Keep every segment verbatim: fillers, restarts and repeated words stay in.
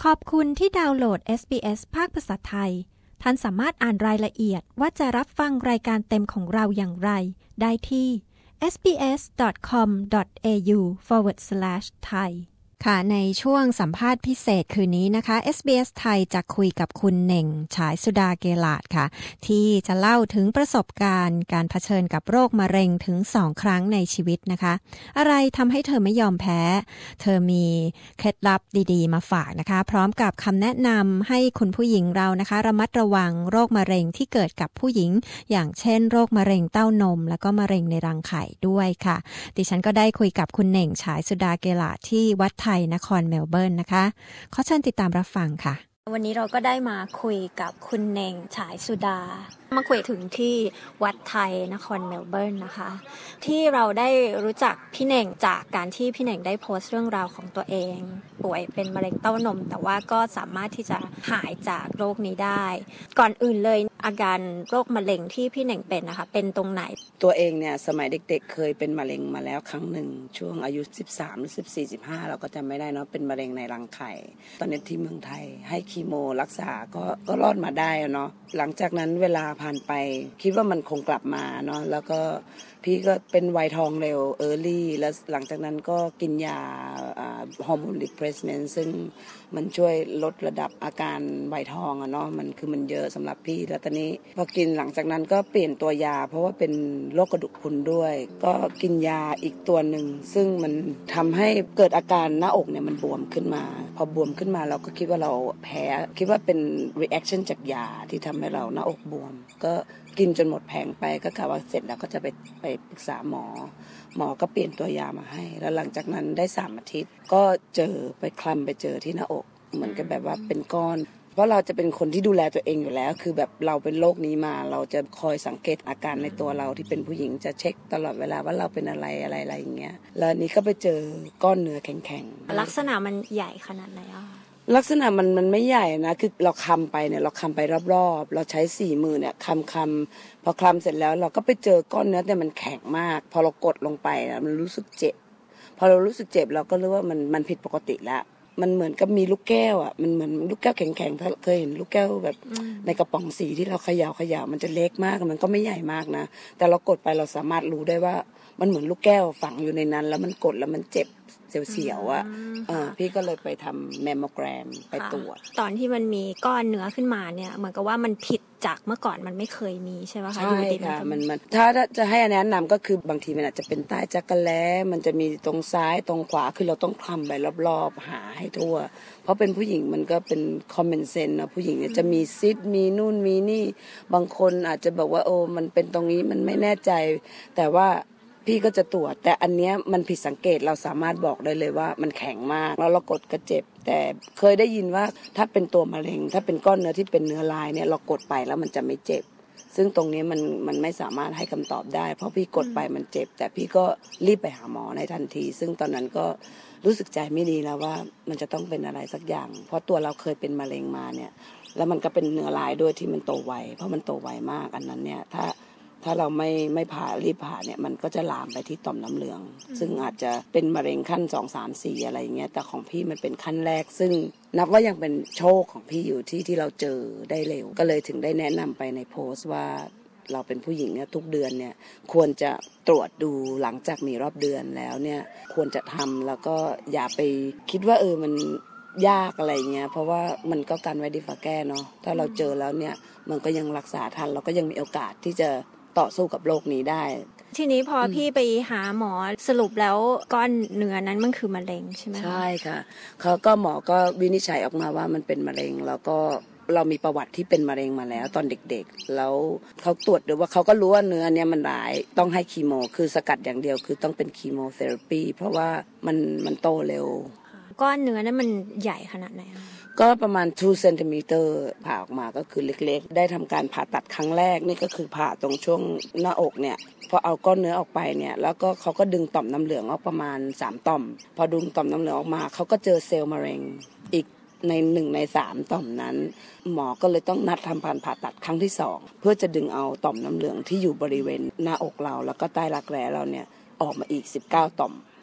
ขอบคุณที่ดาวน์โหลด เอส บี เอส ภาคภาษาไทยท่านสามารถอ่านรายละเอียดว่าจะรับฟังรายการเต็มของเราอย่างไรได้ที่ เอส บี เอส ดอท คอม ดอท เอ ยู สแลช ไทยค่ะในช่วงสัมภาษณ์พิเศษคืนนี้นะคะ เอส บี เอส ไทยจะคุยกับคุณเหน่งฉายสุดาเกลาดค่ะที่จะเล่าถึงประสบการณ์การเผชิญกับโรคมะเร็งถึงสองครั้งในชีวิตนะคะอะไรทำให้เธอไม่ยอมแพ้เธอมีเคล็ดลับดีๆมาฝากนะคะพร้อมกับคำแนะนำให้คุณผู้หญิงเรานะคะระมัดระวังโรคมะเร็งที่เกิดกับผู้หญิงอย่างเช่นโรคมะเร็งเต้านมแล้วก็มะเร็งในรังไข่ด้วยค่ะดิฉันก็ได้คุยกับคุณเหน่งฉายสุดาเกลาดที่วัดไทยนครเมลเบิร์นนะคะขอเชิญติดตามรับฟังค่ะวันนี้เราก็ได้มาคุยกับคุณเหน่งฉายสุดามาคุยถึงที่วัดไทยนครเมลเบิร์นนะคะที่เราได้รู้จักพี่เหน่งจากการที่พี่เหน่งได้โพสต์เรื่องราวของตัวเองป่วยเป็นมะเร็งเต้านมแต่ว่าก็สามารถที่จะหายจากโรคนี้ได้ก่อนอื่นเลยอาการโรคมะเร็งที่พี่เหน่งเป็นนะคะเป็นตรงไหนตัวเองเนี่ยสมัยเด็กๆเคยเป็นมะเร็งมาแล้วครั้งหนึ่งช่วงอายุสิบสามหรือสิบสี่ สิบห้าเราก็จำไม่ได้เนาะเป็นมะเร็งในรังไข่ตอนนี้ที่เมืองไทยให้คีโมรักษาก็ก็รอดมาได้เนาะหลังจากนั้นเวลาผ่านไปคิดว่ามันคงกลับมาเนาะแล้วก็พี่ก็เป็นวัยทองเร็ว early แล้วหลังจากนั้นก็กินยาฮอร์โมนรีเพรสเมนต์ซึ่งมันช่วยลดระดับอาการวัยทองอะเนาะมันคือมันเยอะสำหรับพี่แล้วตอนนี้พอกินหลังจากนั้นก็เปลี่ยนตัวยาเพราะว่าเป็นโรคกระดูกพรุนด้วยก็กินยาอีกตัวหนึ่งซึ่งมันทำให้เกิดอาการหน้าอกเนี่ยมันบวมขึ้นมาพอบวมขึ้นมาเราก็คิดว่าเราแพ้คิดว่าเป็น reaction จากยาที่ทำให้เราหน้าอกบวมก็กินจนหมดแผงไปก็กะว่าเสร็จแล้วก็จะไปไปปรึกษาหมอหมอก็เปลี่ยนตัวยามาให้แล้วหลังจากนั้นได้สามอาทิตย์ก็เจอไปคลำไปเจอที่หน้าอกเหมือนกับแบบว่าเป็นก้อนเพราะเราจะเป็นคนที่ดูแลตัวเองอยู่แล้วคือแบบเราเป็นโรคนี้มาเราจะคอยสังเกตอาการในตัวเราที่เป็นผู้หญิงจะเช็คตลอดเวลาว่าเราเป็นอะไรอะไรอะไรอย่างเงี้ยแล้วนี่ก็ไปเจอก้อนเนื้อแข็งๆลักษณะมันใหญ่ขนาดไหนอ่ะลักษณะมันมันไม่ใหญ่นะคือเราคำไปเนี่ยเราคำไปรอบๆเราใช้สี่มือเนี่ยคำคำพอคำเสร็จแล้วเราก็ไปเจอก้อนเนื้อแต่มันแข็งมากพอเรากดลงไปนะมันรู้สึกเจ็บพอเรารู้สึกเจ็บเราก็รู้ว่ามันมันผิดปกติแล้วมันเหมือนกับมีลูกแก้วอ่ะมันเหมือนลูกแก้วแข็งๆถ้าเคยเห็นลูกแก้วแบบในกระป๋องสีที่เราเขย่าเขย่ามันจะเล็กมากมันก็ไม่ใหญ่มากนะแต่เรากดไปเราสามารถรู้ได้ว่ามันเหมือนลูกแก้วฝังอยู่ในนั้นแล้วมันกดแล้วมันเจ็บเสียวๆอ่ะพี่ก็เลยไปทำแมมโมแกรมไปตรวจตอนที่มันมีก้อนเนื้อขึ้นมาเนี่ยเหมือนกับว่ามันผิดจากเมื่อก่อนมันไม่เคยมีใช่ไหมคะใช่ค่ะมันมันถ้าจะให้แนะนำก็คือบางทีมันอาจจะเป็นใต้จักรแล้มันจะมีตรงซ้ายตรงขวาคือเราต้องคลำไปรอบๆหาให้ทั่วเพราะเป็นผู้หญิงมันก็เป็นคอมมอนเซนส์นะผู้หญิงเนี่ยจะมีซิสมีนู่นมีนี่บางคนอาจจะบอกว่าโอ้มันเป็นตรงนี้มันไม่แน่ใจแต่ว่าพี่ก็จะตรวจแต่อันเนี้ยมันผิดสังเกตเราสามารถบอกได้เลยว่ามันแข็งมากแล้วเรากดก็เจ็บแต่เคยได้ยินว่าถ้าเป็นตัวมะเร็งถ้าเป็นก้อนเนื้อที่เป็นเนื้อลายเนี่ยเรากดไปแล้วมันจะไม่เจ็บซึ่งตรงนี้มันมันไม่สามารถให้คำตอบได้เพราะพี่กดไปมันเจ็บแต่พี่ก็รีบไปหาหมอในทันทีซึ่งตอนนั้นก็รู้สึกใจไม่ดีแล้วว่ามันจะต้องเป็นอะไรสักอย่างเพราะตัวเราเคยเป็นมะเร็งมาเนี่ยแล้วมันก็เป็นเนื้อลายด้วยที่มันโตไวเพราะมันโตไวมากอันนั้นเนี่ยถ้าถ้าเราไม่ไม่ผ่ารีบผ่าเนี่ยมันก็จะลามไปที่ต่อมน้ำเหลืองซึ่งอาจจะเป็นมะเร็งขั้นสอง สาม สี่อะไรอย่างเงี้ยแต่ของพี่มันเป็นขั้นแรกซึ่งนับว่ายังเป็นโชคของพี่อยู่ที่ที่เราเจอได้เร็วก็เลยถึงได้แนะนำไปในโพสต์ว่าเราเป็นผู้หญิงเนี่ยทุกเดือนเนี่ยควรจะตรวจดูหลังจากมีรอบเดือนแล้วเนี่ยควรจะทำแล้วก็อย่าไปคิดว่าเออมันยากอะไรเงี้ยเพราะว่ามันก็กันไว้ดีฝ่าแก้เนาะถ้าเราเจอแล้วเนี่ยมันก็ยังรักษาทันเราก็ยังมีโอกาสที่จะต่อสู้กับโรคนี้ได้ทีนี้พอพี่ไปหาหมอสรุปแล้วก้อนเนื้อนั้นมันคือมะเร็งใช่ไหมใช่ค่ะเขาก็หมอก็วินิจฉัยออกมาว่ามันเป็นมะเร็งแล้วก็เรามีประวัติที่เป็นมะเร็งมาแล้วตอนเด็กๆแล้วเขาตรวจดูว่าเขาก็รู้ว่าเนื้อเนี้ยมันร้ายต้องให้คีโมคือสกัดอย่างเดียวคือต้องเป็นคีโมเทอราปีเพราะว่ามันมันโตเร็วก้อนเนื้อนั้นมันใหญ่ขนาดไหนคะก็ประมาณสองเซนติเมตรผ่าออกมาก็คือเล็กๆได้ทำการผ่าตัดครั้งแรกนี่ก็คือผ่าตรงช่วงหน้าอกเนี่ยพอเอาก้อนเนื้อออกไปเนี่ยแล้วก็เขาก็ดึงต่อมน้ำเหลืองออกประมาณสามต่อมพอดึงต่อมน้ำเหลืองออกมาเขาก็เจอเซลล์มะเร็งอีกในหนึ่งในสามต่อมนั้นหมอก็เลยต้องนัดทำการผ่าตัดครั้งที่สองเพื่อจะดึงเอาต่อมน้ำเหลืองที่อยู่บริเวณหน้าอกเราแล้วก็ใต้รักแร้เราเนี่ยออกมาอีกสิบเก้าต่อม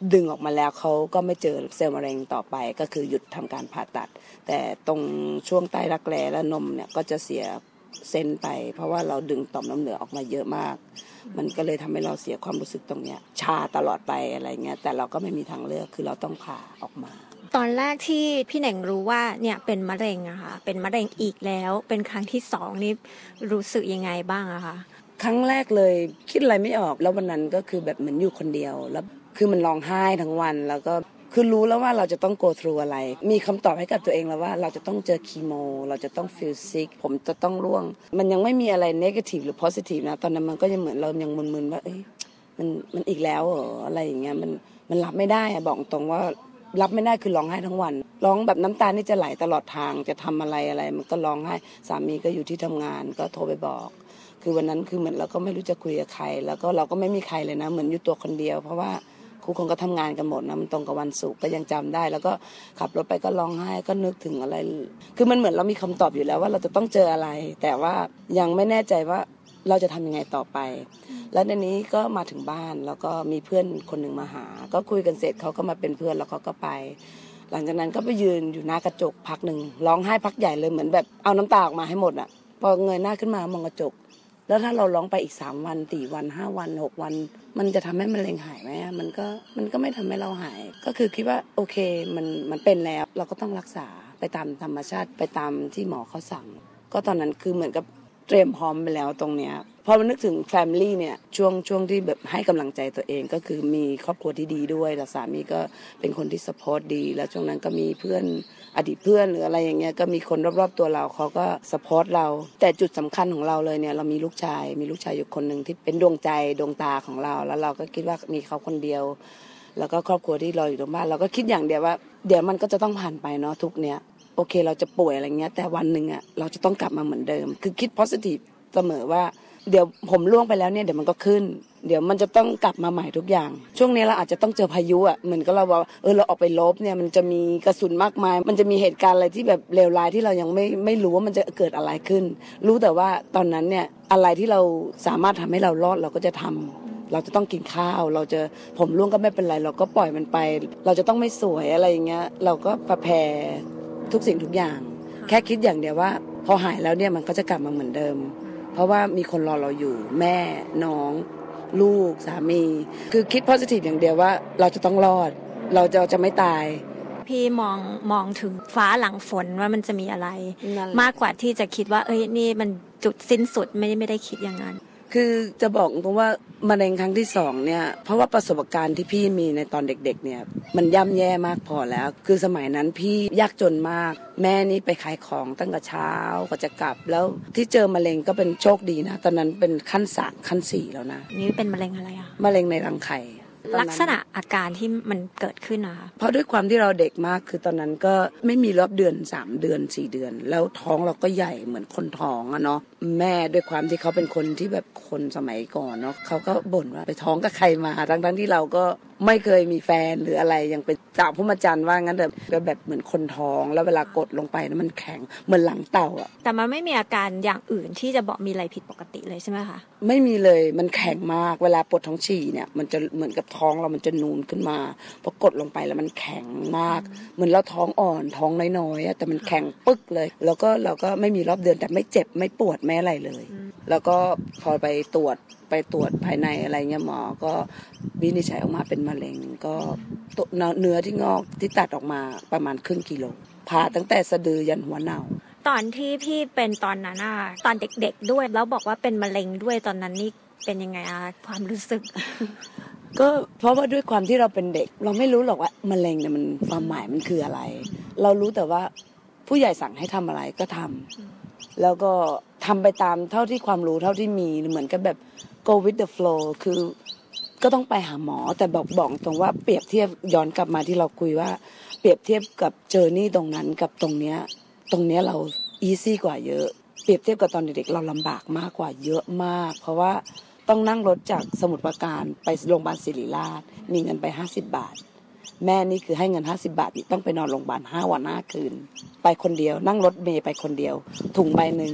ดึงออกมาแล้วเขาก็ไม่เจอเซลล์มะเร็งต่อไปก็คือหยุดทำการผ่าตัดแต่ตรงช่วงใต้รักแร้และนมเนี่ยก็จะเสียเซนไปเพราะว่าเราดึงต่อมน้ำเหลืองออกมาเยอะมากมันก็เลยทำให้เราเสียความรู้สึกตรงเนี้ยชาตลอดไปอะไรเงี้ยแต่เราก็ไม่มีทางเลือกคือเราต้องผ่าออกมาตอนแรกที่พี่เหน่งรู้ว่าเนี่ยเป็นมะเร็งอะค่ะเป็นมะเร็งอีกแล้วเป็นครั้งที่สองนี่รู้สึกยังไงบ้างอะคะครั้งแรกเลยคิดอะไรไม่ออกแล้ววันนั้นก็คือแบบเหมือนอยู่คนเดียวแล้วคือมันร้องไห้ทั้งวันแล้วก็คือรู้แล้วว่าเราจะต้อง go through อะไรมีคำตอบให้กับตัวเองแล้วว่าเราจะต้องเจอคีโมเราจะต้อง feel sick ผมจะต้องร่วงมันยังไม่มีอะไร negative หรือ positive นะตอนนั้นมันก็ยังเหมือนเรายังมึนๆว่าเอ้ยมันมันอีกแล้วเหรออะไรอย่างเงี้ยมันมันรับไม่ได้อะบอกตรงว่ารับไม่ได้คือร้องไห้ทั้งวันร้องแบบน้ำตานี่จะไหลตลอดทางจะทำอะไรอะไรมันก็ร้องไห้สามีก็อยู่ที่ทำงานก็โทรไปบอกคือวันนั้นคือเหมือนเราก็ไม่รู้จะคุยกับใครแล้วก็เราก็ไม่มีใครเลยนะเหมือนอยู่ตัวคนเดียวเพราะว่าครูคงก็ทำงานกันหมดนะมันตรงกับวันศุกร์ก็ยังจำได้แล้วก็ขับรถไปก็ร้องไห้ก็นึกถึงอะไรคือมันเหมือนเรามีคำตอบอยู่แล้วว่าเราจะต้องเจออะไรแต่ว่ายังไม่แน่ใจว่าเราจะทำยังไงต่อไปแล้วในนี้ก็มาถึงบ้านแล้วก็มีเพื่อนคนหนึ่งมาหาก็คุยกันเสร็จเขาก็มาเป็นเพื่อนแล้วเขาก็ไปหลังจากนั้นก็ไปยืนอยู่หน้ากระจกพักหนึ่งร้องไห้พักใหญ่เลยเหมือนแบบเอาน้ำตาออกมาให้หมดอ่ะพอเงยหน้าขึ้นมามองกระจกแล้วถ้าเราร้องไปอีกสามวันสี่วันห้าวันหกวันมันจะทำให้มะเร็งหายไหมมันก็มันก็ไม่ทำให้เราหายก็คือคิดว่าโอเคมันมันเป็นแล้วเราก็ต้องรักษาไปตามธรรมชาติไปตามที่หมอเขาสั่งก็ตอนนั้นคือเหมือนกับเตรียมพร้อมไปแล้วตรงเนี้ยพอมานึกถึง family เนี่ยช่วงช่วงที่แบบให้กำลังใจตัวเองก็คือมีครอบครัวที่ดีด้วยแล้วสามีก็เป็นคนที่ support ดีแล้วช่วงนั้นก็มีเพื่อนอดีตเพื่อนหรืออะไรอย่างเงี้ยก็มีคนรอบๆตัวเราเขาก็ support เราแต่จุดสำคัญของเราเลยเนี่ยเรามีลูกชายมีลูกชายอยู่คนนึงที่เป็นดวงใจดวงตาของเราแล้วเราก็คิดว่ามีเขาคนเดียวแล้วก็ครอบครัวที่รออยู่ตรงบ้านเราก็คิดอย่างเดียวว่าเดี๋ยวมันก็จะต้องผ่านไปเนาะทุกเนี้ยโอเคเราจะป่วยอะไรเงี้ยแต่วันนึงอ่ะเราจะต้องกลับมาเหมือนเดิมคือคิด positive เสมอว่าเดี๋ยวผมล่วงไปแล้วเนี่ยเดี๋ยวมันก็ขึ้นเดี๋ยวมันจะต้องกลับมาใหม่ทุกอย่างช่วงนี้เราอาจจะต้องเจอพายุอ่ะเหมือนกับเราว่าเออเราออกไปลบเนี่ยมันจะมีกระสุนมากมายมันจะมีเหตุการณ์อะไรที่แบบเลวร้ายที่เรายังไม่ไม่รู้ว่ามันจะเกิดอะไรขึ้นรู้แต่ว่าตอนนั้นเนี่ยอะไรที่เราสามารถทำให้เรารอดเราก็จะทำเราจะต้องกินข้าวเราจะผมล่วงก็ไม่เป็นไรเราก็ปล่อยมันไปเราจะต้องไม่สวยอะไรอย่างเงี้ยเราก็ประแพรทุกสิ่งทุกอย่างแค่คิดอย่างเดียวว่าพอหายแล้วเนี่ยมันก็จะกลับมาเหมือนเดิมเพราะว่ามีคนรอเราอยู่แม่น้องลูกสามีคือคิด positive อย่างเดียวว่าเราจะต้องรอดเราจะจะไม่ตายพี่มองมองถึงฟ้าหลังฝนว่ามันจะมีอะไรมากกว่าที่จะคิดว่าเอ้ยนี่มันจุดสิ้นสุดไม่ไม่ได้คิดอย่างนั้นคือจะบอกตรงว่ามะเร็งครั้งที่สองเนี่ยเพราะว่าประสบการณ์ที่พี่มีในตอนเด็กๆเนี่ยมันย่ำแย่มากพอแล้วคือสมัยนั้นพี่ยากจนมากแม่นี่ไปขายของตั้งแต่เช้าก็จะกลับแล้วที่เจอมะเร็งก็เป็นโชคดีนะตอนนั้นเป็นขั้นสามขั้นสี่แล้วนะนี่เป็นมะเร็งอะไรอ่ะมะเร็งในรังไข่ลักษณะอาการที่มันเกิดขึ้นนะคะเพราะด้วยความที่เราเด็กมากคือตอนนั้นก็ไม่มีรอบเดือนสามเดือนสี่เดือนแล้วท้องเราก็ใหญ่เหมือนคนท้องอะเนาะแม่ด้วยความที่เขาเป็นคนที่แบบคนสมัยก่อนเนาะเขาก็บ่นว่าไปท้องกับใครมาทั้งๆที่เราก็ไม่เคยมีแฟนหรืออะไรยังเป็นสาวผู้มาจันว่างั้นแต่ก็แบบเหมือนคนท้องแล้วเวลากดลงไปนะมันแข็งเหมือนหลังเต่าอะแต่มันไม่มีอาการอย่างอื่นที่จะบอกมีอะไรผิดปกติเลยใช่ไหมคะไม่มีเลยมันแข็งมากเวลาปวดท้องฉี่เนี่ยมันจะเหมือนกับท้องเรามันจะนูนขึ้นมาพอกดลงไปแล้วมันแข็งมากเหมือนเราท้องอ่อนท้องน้อยๆแต่มันแข็งปึ๊กเลยแล้วก็เราก็ไม่มีรอบเดือนแต่ไม่เจ็บไม่ปวดไม่อะไรเลยแล้วก็พอไปตรวจไปตรวจภายในอะไรเงี้ยหมอก็วินิจฉัยออกมาเป็นมะเร็งก็เนื้อที่งอกที่ตัดออกมาประมาณครึ่งกิโลผ่าตั้งแต่สะดือยันหัวเน่าตอนที่พี่เป็นตอนนั้นอะตอนเด็กๆด้วยแล้วบอกว่าเป็นมะเร็งด้วยตอนนั้นนี่เป็นยังไงอะความรู้สึกก็เพราะว่าด้วยความที่เราเป็นเด็กเราไม่รู้หรอกว่ามะเร็งเนี่ยมันความหมายมันคืออะไรเรารู้แต่ว่าผู้ใหญ่สั่งให้ทำอะไรก็ทำแล้วก็ทำไปตามเท่าที่ความรู้เท่าที่มีเหมือนกับแบบ go with the flow คือก็ต้องไปหาหมอแต่บอกบอกตรงว่าเปรียบเทียบย้อนกลับมาที่เราคุยว่าเปรียบเทียบกับเจอร์นี่ตรงนั้นกับตรงเนี้ยตรงเนี้ยเราอีซี่กว่าเยอะเปรียบเทียบกับตอนเด็กๆเราลำบากมากกว่าเยอะมากเพราะว่าต้องนั่งรถจากสมุทรปราการไปโรงพยาบาลศิริราชมีเงินไปห้าสิบบาทแม่นี่คือให้เงินห้าสิบบาทต้องไปนอนโรงพยาบาลห้าวันห้าคืนไปคนเดียวนั่งรถเมล์ไปคนเดียวถุงใบนึง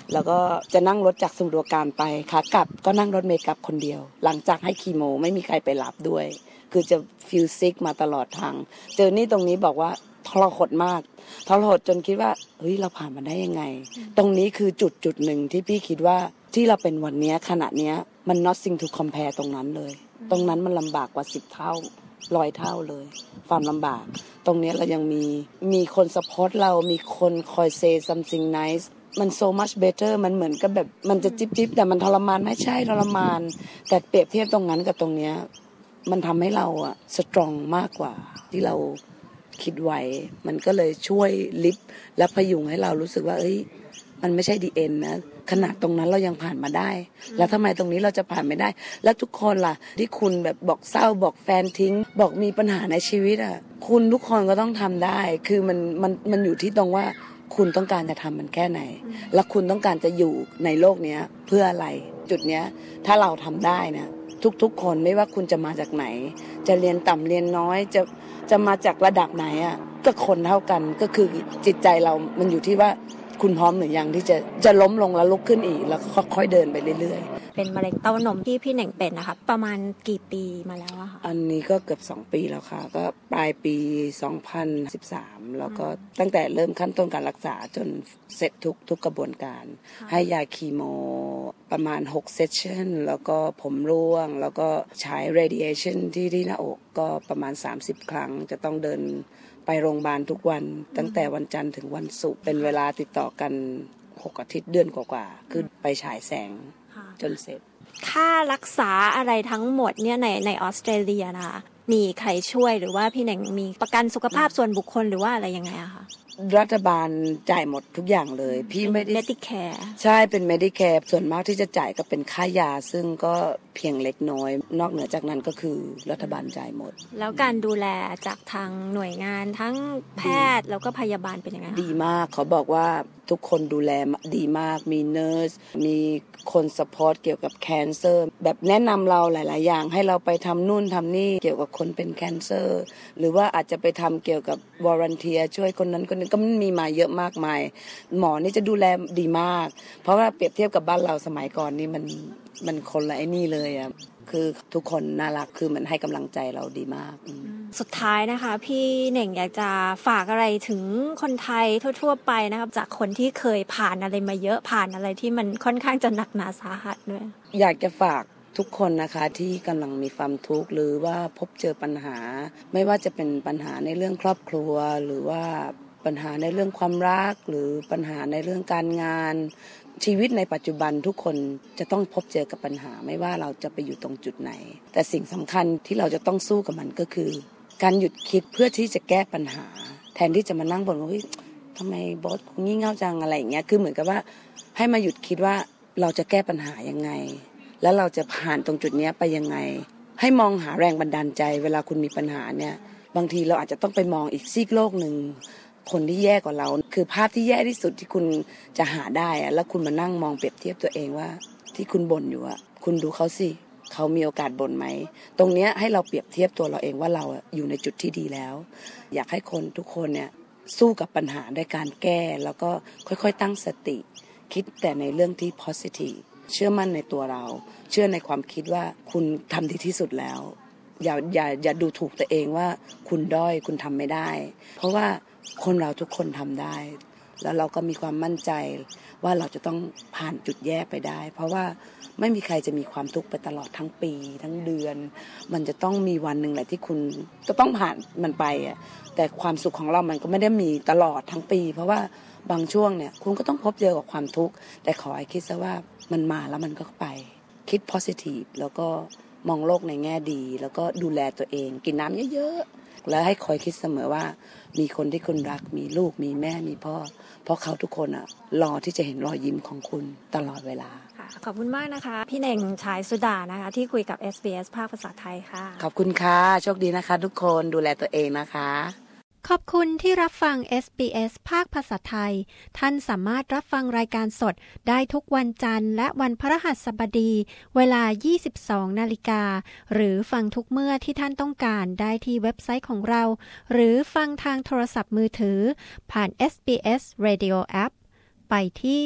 แล้วก็จะนั่งรถจากสมุทรปราการไปขากลับก็นั่งรถเมล์กลับคนเดียวหลังจากให้คีโมไม่มีใครไปรับด้วยคือจะฟีลซิกมาตลอดทางเจอนี่ตรงนี้บอกว่าทรหดมากทรหดจนคิดว่าเฮ้ยเราผ่านมาได้ยังไงตรงนี้คือจุดจุดหนึ่งที่พี่คิดว่าที่เราเป็นวันนี้ขณะนี้มัน nothing to compare ตรงนั้นเลยตรงนั้นมันลำบากกว่าสิบเท่าร้อยเท่าเลยความลำบากตรงนี้เรายังมีมีคน support เรามีคนคอย say something nice มัน so much better มันเหมือนกับแบบมันจะจิ๊บๆแต่มันทรมานไม่ใช่ทรมานแต่เปรียบเทียบตรงนั้นกับตรงเนี้ยมันทำให้เราอะ strong มากกว่าที่เราคิดไว้มันก็เลยช่วยลิฟต์และพยุงให้เรารู้สึกว่าเอ้ยมันไม่ใช่ดีเอ็นนะขนาดตรงนั้นเรายังผ่านมาได้แล้วทำไมตรงนี้เราจะผ่านไม่ได้แล้วทุกคนล่ะที่คุณแบบบอกเศร้าบอกแฟนทิ้งบอกมีปัญหาในชีวิตอ่ะคุณทุกคนก็ต้องทำได้คือมันมันมันอยู่ที่ตรงว่าคุณต้องการจะทำมันแค่ไหนแล้วคุณต้องการจะอยู่ในโลกนี้เพื่ออะไรจุดเนี้ยถ้าเราทำได้นะทุกๆคนไม่ว่าคุณจะมาจากไหนจะเรียนต่ำเรียนน้อยจะจะมาจากระดับไหนอ่ะก็คนเท่ากันก็คือจิตใจเรามันอยู่ที่ว่าคุณพร้อมหรือยังที่จะจะล้มลงแล้วลุกขึ้นอีกแล้วก็ค่อยๆเดินไปเรื่อยๆเป็นมะเร็งเต้านมที่พี่เหน่งเป็นนะคะประมาณกี่ปีมาแล้วอะคะอันนี้ก็เกือบสองปีแล้วค่ะก็ปลายปีสองพันสิบสามแล้วก็ตั้งแต่เริ่มขั้นต้นการรักษาจนเสร็จทุกทุกกระบวนการให้ยาคีโมประมาณหกเซสชั่นแล้วก็ผมร่วงแล้วก็ใช้ radiation ที่ที่หน้าอกก็ประมาณสามสิบครั้งจะต้องเดินไปโรงพยาบาลทุกวันตั้งแต่วันจันทร์ถึงวันศุกร์เป็นเวลาติดต่อกันหกอาทิตย์เดือนกว่าๆคือไปฉายแสงจนเสร็จค่ารักษาอะไรทั้งหมดเนี่ยในในออสเตรเลียนะคะมีใครช่วยหรือว่าพี่เหน่งมีประกันสุขภาพส่วนบุคคลหรือว่าอะไรยังไงอะคะรัฐบาลจ่ายหมดทุกอย่างเลยพี่ไม่ได้ Medicare ใช่เป็น Medicare ส่วนมากที่จะจ่ายก็เป็นค่ายาซึ่งก็เพียงเล็กน้อยนอกเหนือจากนั้นก็คือรัฐบาลจ่ายหมดแล้วการดูแลจากทางหน่วยงานทั้งแพทย์แล้วก็พยาบาลเป็นยังไงดีมากเขาบอกว่าทุกคนดูแลดีมากมีเนิร์สมีคนซัพพอร์ตเกี่ยวกับแคนเซอร์แบบแนะนำเราหลายๆอย่างให้เราไปทำนู่นทำนี่เกี่ยวกับคนเป็นแคนเซอร์หรือว่าอาจจะไปทำเกี่ยวกับวอลันเทียช่วยคนนั้นคนนี้ก็มีมาเยอะมากมายหมอนี่จะดูแลดีมากเพราะว่าเปรียบเทียบกับบ้านเราสมัยก่อนนี่มันมันคนละไอ้นี่เลยอ่ะคือทุกคนน่ารักคือมันให้กำลังใจเราดีมากสุดท้ายนะคะพี่เหน่งอยากจะฝากอะไรถึงคนไทยทั่วๆไปนะครับจากคนที่เคยผ่านอะไรมาเยอะผ่านอะไรที่มันค่อนข้างจะหนักหนาสาหัสด้วยอยากจะฝากทุกคนนะคะที่กำลังมีความทุกข์หรือว่าพบเจอปัญหาไม่ว่าจะเป็นปัญหาในเรื่องครอบครัวหรือว่าปัญหาในเรื่องความรักหรือปัญหาในเรื่องการงานชีวิตในปัจจุบันทุกคนจะต้องพบเจอกับปัญหาไม่ว่าเราจะไปอยู่ตรงจุดไหนแต่สิ่งสำคัญที่เราจะต้องสู้กับมันก็คือการหยุดคิดเพื่อที่จะแก้ปัญหาแทนที่จะมานั่งบ่นว่าเฮ้ยทำไมบอสงี่เง่าจังอะไรอย่างเงี้ยคือเหมือนกับว่าให้มาหยุดคิดว่าเราจะแก้ปัญหายังไงแล้วเราจะผ่านตรงจุดนี้ไปยังไงให้มองหาแรงบันดาลใจเวลาคุณมีปัญหาเนี่ยบางทีเราอาจจะต้องไปมองอีกซีกโลกนึงคนที่แย่กว่าเราคือภาพที่แย่ที่สุดที่คุณจะหาได้อะแล้วคุณมานั่งมองเปรียบเทียบตัวเองว่าที่คุณบ่นอยู่อะคุณดูเขาสิเขามีโอกาสบ่นไหมตรงเนี้ยให้เราเปรียบเทียบตัวเราเองว่าเราอยู่ในจุดที่ดีแล้วอยากให้คนทุกคนเนี่ยสู้กับปัญหาด้วยการแก้แล้วก็ค่อยๆตั้งสติคิดแต่ในเรื่องที่ positive เชื่อมั่นในตัวเราเชื่อในความคิดว่าคุณทำดีที่สุดแล้วอย่าอย่าอย่าดูถูกตัวเองว่าคุณด้อยคุณทำไม่ได้เพราะว่าคนเราทุกคนทำได้แล้วเราก็มีความมั่นใจว่าเราจะต้องผ่านจุดแย่ไปได้เพราะว่าไม่มีใครจะมีความทุกข์ไปตลอดทั้งปีทั้งเดือนมันจะต้องมีวันหนึ่งแหละที่คุณจะต้องผ่านมันไปอ่ะแต่ความสุขของเรามันก็ไม่ได้มีตลอดทั้งปีเพราะว่าบางช่วงเนี่ยคุณก็ต้องพบเจอกับความทุกข์แต่ขอให้คิดซะว่ามันมาแล้วมันก็ไปคิด positive แล้วก็มองโลกในแง่ดีแล้วก็ดูแลตัวเองกินน้ำเยอะๆแล้วให้คอยคิดเสมอว่ามีคนที่คุณรักมีลูกมีแม่มีพ่อเพราะเขาทุกคนอ่ะรอที่จะเห็นรอยยิ้มของคุณตลอดเวลาขอบคุณมากนะคะพี่เหน่งฉายสุดานะคะที่คุยกับ เอส บี เอส ภาคภาษาไทยค่ะขอบคุณค่ะโชคดีนะคะทุกคนดูแลตัวเองนะคะขอบคุณที่รับฟัง เอส บี เอส ภาคภาษาไทยท่านสามารถรับฟังรายการสดได้ทุกวันจันทร์และวันพฤหัสบดีเวลา ยี่สิบสองนาฬิกาหรือฟังทุกเมื่อที่ท่านต้องการได้ที่เว็บไซต์ของเราหรือฟังทางโทรศัพท์มือถือผ่าน เอส บี เอส Radio App ไปที่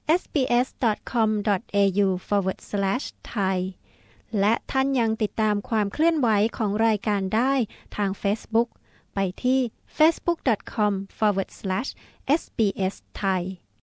sbs.com.au forward slash thai และท่านยังติดตามความเคลื่อนไหวของรายการได้ทาง Facebook ไปที่ facebook.com forward slash sbs thai